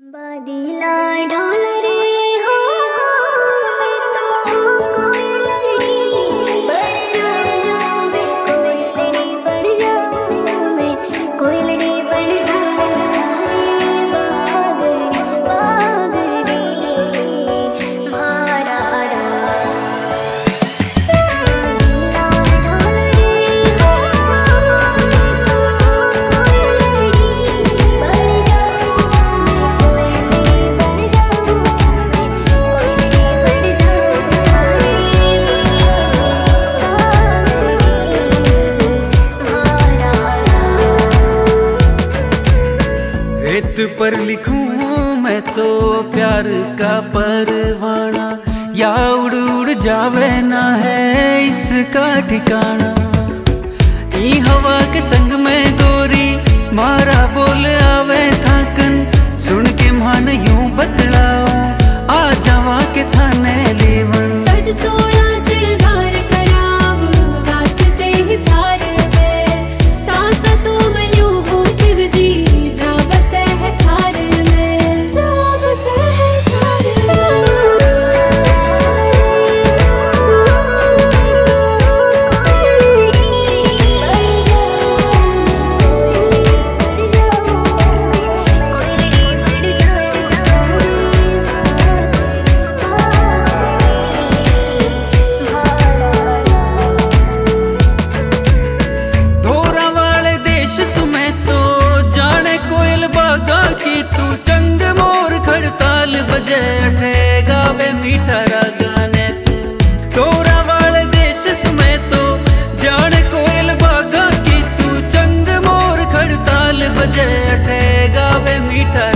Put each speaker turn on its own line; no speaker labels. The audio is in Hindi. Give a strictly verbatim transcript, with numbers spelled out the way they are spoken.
बादीला ढोल रे हो, मैं तो कोयलड़ी बन जाऊं, मैं कोयलड़ी बन जाऊं, मैं कोयलड़ी बन जाऊं, बागरी बागरी मारा रा। बादीला ढोल रे हो, मैं तो कोयलड़ी बन
रेत पर लिखूं मैं तो प्यार का परवाना, या उड़ उड़ जावे ना है इसका ठिकाना। ई हवा के संग में गोरी मारा बोल आवे थाकन, सुन के मान यूं बतलाओ आ जावा के थाने लेवन।
सज सोना सिरदार कराब वास्ते ही थार में, सांस तो मयूं हूँ तिव जी जा बसे है थार में, जा बसे है थार
धोरा वाले देश सुमे तो जाने कोयल बागा की तू, चंग मोर खड़ताल बजे अठे गावे मीठा रागाने तू। धोरा वाले देश सुमे तो जाने कोयल बागा की तू, चंग मोर खड़ताल बजे अठे गावे मीठा